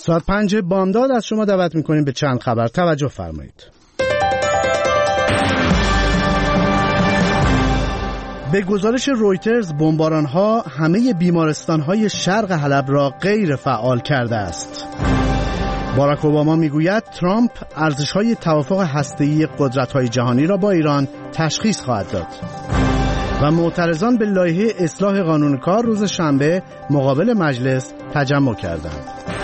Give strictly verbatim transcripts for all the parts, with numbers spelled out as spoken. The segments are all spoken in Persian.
ساعت پنج بامداد از شما دعوت میکنیم به چند خبر توجه فرمایید. به گزارش رویترز بمباران‌ها همه بیمارستان‌های شرق حلب را غیر فعال کرده است. باراک اوباما میگوید ترامپ ارزش‌های توافق هسته‌ای قدرت‌های جهانی را با ایران تشخیص خواهد داد. و معترضان به لایحه اصلاح قانون کار روز شنبه مقابل مجلس تجمع کردند.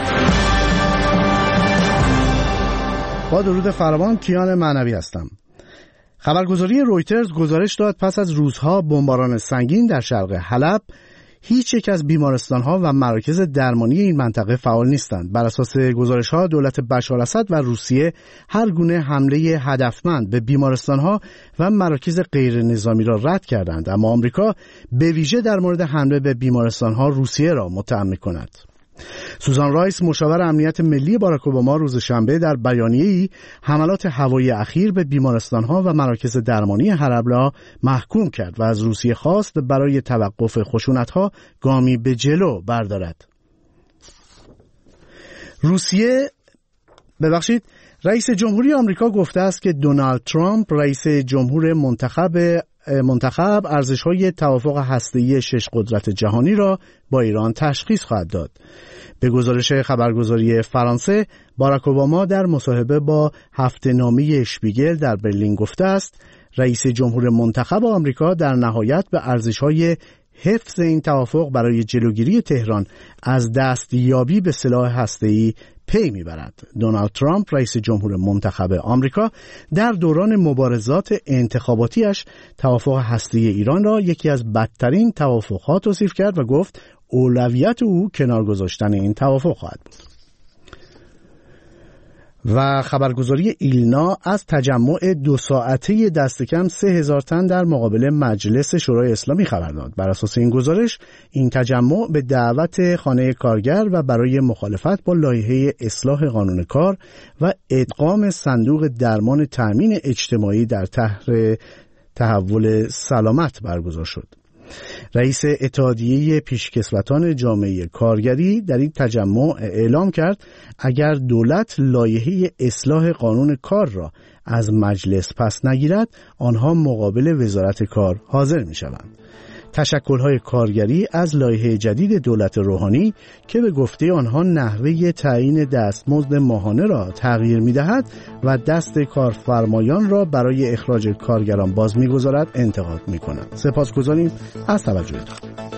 با درود فراوان، کیان معنوی هستم. خبرگزاری رویترز گزارش داد پس از روزها بمباران سنگین در شرق حلب هیچ یک از بیمارستان‌ها و مراکز درمانی این منطقه فعال نیستند. بر اساس گزارش‌ها دولت بشار اسد و روسیه هر گونه حمله هدفمند به بیمارستان‌ها و مراکز غیر نظامی را رد کردند، اما آمریکا به ویژه در مورد حمله به بیمارستان‌ها روسیه را متهم می‌کند. سوزان رایس مشاور امنیت ملی باراک اوباما روز شنبه در بیانیه‌ای حملات هوایی اخیر به بیمارستان‌ها و مراکز درمانی حلب را محکوم کرد و از روسیه خواست برای توقف خشونت‌ها گامی به جلو بردارد. روسیه ببخشید رئیس جمهوری آمریکا گفته است که دونالد ترامپ رئیس جمهور منتخب منتخب ارزش‌های توافق هسته‌ای شش قدرت جهانی را با ایران تشخیص خواهد داد. به گزارش خبرگزاری فرانسه، باراک اوباما در مصاحبه با هفته‌نامه اشپیگل در برلین گفته است رئیس جمهور منتخب آمریکا در نهایت به ارزش‌های حفظ این توافق برای جلوگیری تهران از دستیابی به سلاح هسته‌ای پی میبرد. دونالد ترامپ رئیس جمهور منتخب آمریکا در دوران مبارزات انتخاباتیش توافق هسته‌ای ایران را یکی از بدترین توافق‌ها توصیف کرد و گفت اولویت او کنار گذاشتن این توافق خواهد بود. و خبرگزاری ایلنا از تجمع دو ساعته دست کم سه هزار تن در مقابل مجلس شورای اسلامی خبر داد. بر اساس این گزارش این تجمع به دعوت خانه کارگر و برای مخالفت با لایحه اصلاح قانون کار و ادغام صندوق درمان تأمین اجتماعی در طرح تحول سلامت برگزار شد. رئیس اتحادیه پیشکسوتان جامعه کارگری در این تجمع اعلام کرد اگر دولت لایحه اصلاح قانون کار را از مجلس پس نگیرد آنها مقابل وزارت کار حاضر می شوند. تشکل‌های کارگری از لایحه جدید دولت روحانی که به گفته آنها نحوه تعیین دستمزد ماهانه را تغییر می‌دهد و دست کارفرمایان را برای اخراج کارگران باز می‌گذارد انتقاد می‌کنند. سپاسگزاریم از توجهتان.